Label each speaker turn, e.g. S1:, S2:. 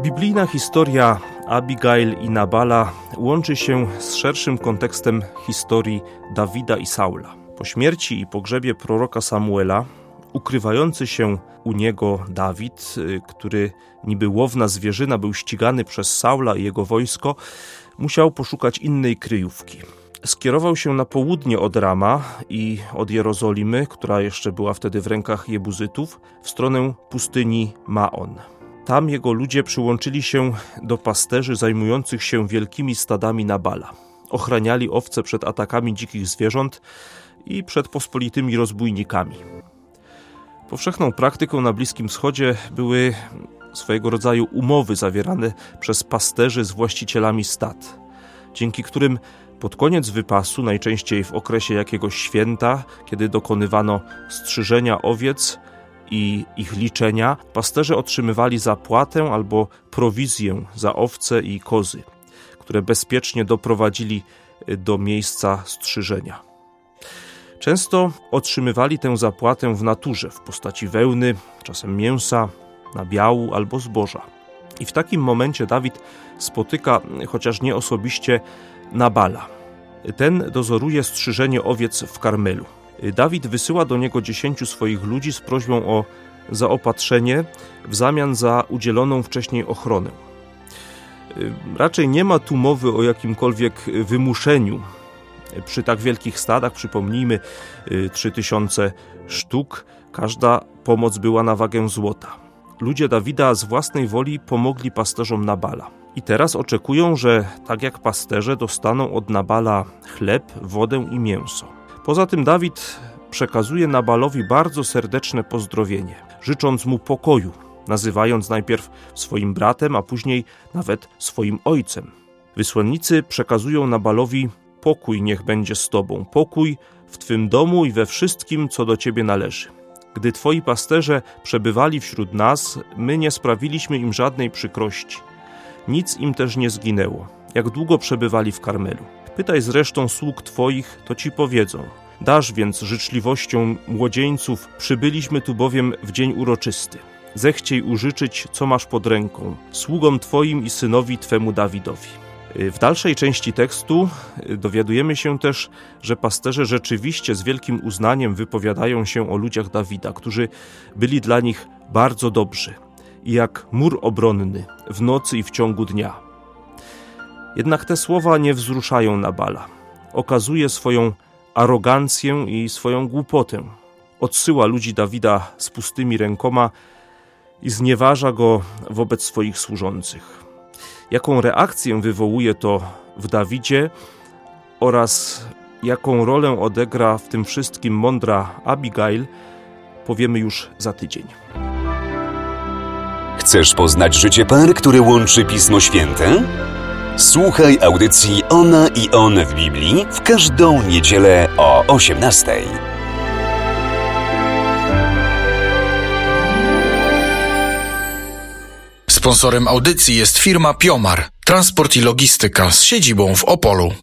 S1: Biblijna historia Abigail i Nabala łączy się z szerszym kontekstem historii Dawida i Saula. Po śmierci i pogrzebie proroka Samuela, ukrywający się u niego Dawid, który niby łowna zwierzyna był ścigany przez Saula i jego wojsko, musiał poszukać innej kryjówki. Skierował się na południe od Rama i od Jerozolimy, która jeszcze była wtedy w rękach Jebuzytów, w stronę pustyni Maon. Tam jego ludzie przyłączyli się do pasterzy zajmujących się wielkimi stadami Nabala. Ochraniali owce przed atakami dzikich zwierząt i przed pospolitymi rozbójnikami. Powszechną praktyką na Bliskim Wschodzie były swojego rodzaju umowy zawierane przez pasterzy z właścicielami stad, dzięki którym pod koniec wypasu, najczęściej w okresie jakiegoś święta, kiedy dokonywano strzyżenia owiec i ich liczenia, pasterze otrzymywali zapłatę albo prowizję za owce i kozy, które bezpiecznie doprowadzili do miejsca strzyżenia. Często otrzymywali tę zapłatę w naturze, w postaci wełny, czasem mięsa, nabiału albo zboża. I w takim momencie Dawid spotyka, chociaż nie osobiście, Nabala. Ten dozoruje strzyżenie owiec w Karmelu. Dawid wysyła do niego 10 swoich ludzi z prośbą o zaopatrzenie w zamian za udzieloną wcześniej ochronę. Raczej nie ma tu mowy o jakimkolwiek wymuszeniu. Przy tak wielkich stadach, przypomnijmy, 3000 sztuk, każda pomoc była na wagę złota. Ludzie Dawida z własnej woli pomogli pasterzom Nabala. I teraz oczekują, że tak jak pasterze dostaną od Nabala chleb, wodę i mięso. Poza tym Dawid przekazuje Nabalowi bardzo serdeczne pozdrowienie, życząc mu pokoju, nazywając najpierw swoim bratem, a później nawet swoim ojcem. Wysłannicy przekazują Nabalowi: pokój niech będzie z tobą, pokój w twym domu i we wszystkim, co do ciebie należy. Gdy twoi pasterze przebywali wśród nas, my nie sprawiliśmy im żadnej przykrości. Nic im też nie zginęło, jak długo przebywali w Karmelu. Pytaj zresztą sług twoich, to ci powiedzą. Dasz więc życzliwością młodzieńców, przybyliśmy tu bowiem w dzień uroczysty. Zechciej użyczyć, co masz pod ręką, sługom twoim i synowi twemu Dawidowi. W dalszej części tekstu dowiadujemy się też, że pasterze rzeczywiście z wielkim uznaniem wypowiadają się o ludziach Dawida, którzy byli dla nich bardzo dobrzy i jak mur obronny w nocy i w ciągu dnia. Jednak te słowa nie wzruszają Nabala. Okazuje swoją arogancję i swoją głupotę. Odsyła ludzi Dawida z pustymi rękoma i znieważa go wobec swoich służących. Jaką reakcję wywołuje to w Dawidzie oraz jaką rolę odegra w tym wszystkim mądra Abigail, powiemy już za tydzień.
S2: Chcesz poznać życie par, które łączy Pismo Święte? Słuchaj audycji Ona i On w Biblii w każdą niedzielę o 18:00.
S3: Sponsorem audycji jest firma Piomar, transport i logistyka z siedzibą w Opolu.